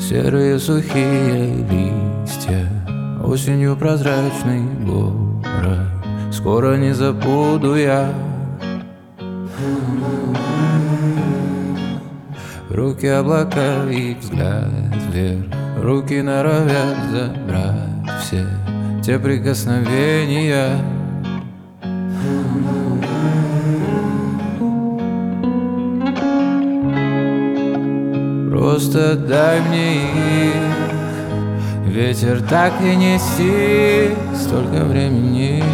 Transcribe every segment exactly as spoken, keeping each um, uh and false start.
Серые сухие листья, осенью прозрачный город. Скоро не забуду я. Руки облака и взгляд вверх, руки норовят забрать все те прикосновения. Просто дай мне их, ветер так и неси, столько времени.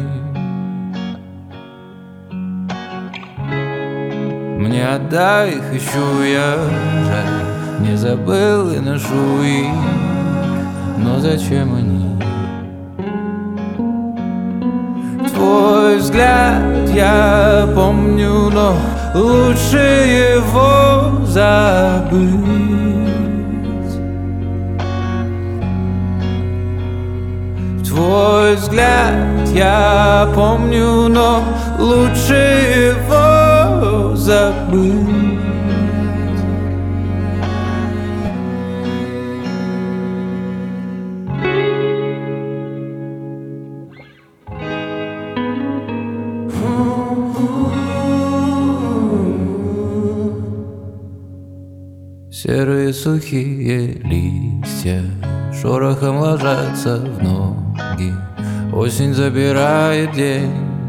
Мне отдай их, ищу я, жаль, не забыл и ношу их, но зачем они? Твой взгляд я помню, но лучше его забыть. Твой взгляд я помню, но лучше его забыть. Серые сухие листья шорохом ложатся в ноги. Осень забирает день.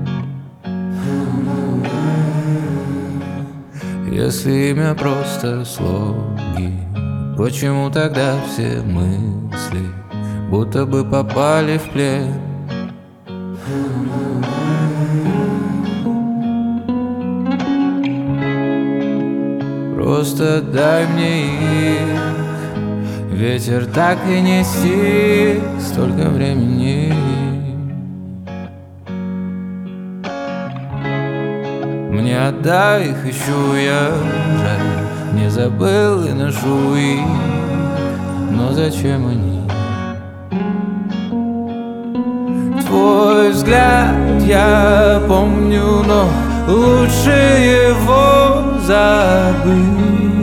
Если имя просто слоги, почему тогда все мысли будто бы попали в плен? Просто дай мне их, ветер так и неси, столько времени. Мне отдай их, ищу я, жаль, не забыл и ношу их, но зачем они? Твой взгляд я помню, но лучше его забыть.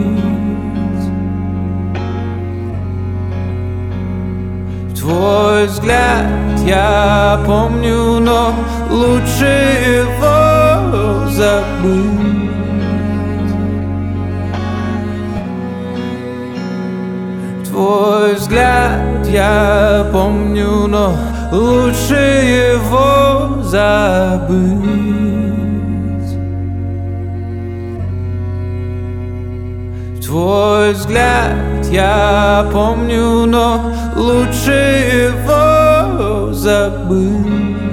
Твой взгляд я помню, но лучше его забыть. Твой взгляд я помню, но лучше его забыть. Твой взгляд я помню, но лучше его забыть.